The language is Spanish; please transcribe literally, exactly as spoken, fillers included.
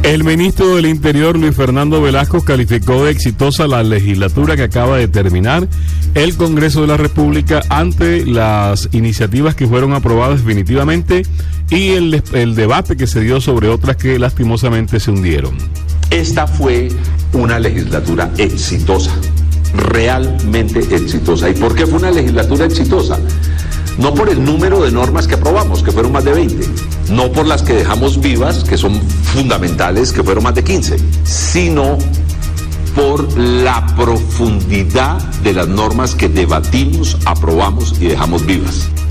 El ministro del Interior, Luis Fernando Velasco, calificó de exitosa la legislatura que acaba de terminar el Congreso de la República ante las iniciativas que fueron aprobadas definitivamente y el, el debate que se dio sobre otras que lastimosamente se hundieron. Esta fue una legislatura exitosa, realmente exitosa. ¿Y por qué fue una legislatura exitosa? No por el número de normas que aprobamos, que fueron más de veinte, no por las que dejamos vivas, que son fundamentales, que fueron más de quince, sino por la profundidad de las normas que debatimos, aprobamos y dejamos vivas.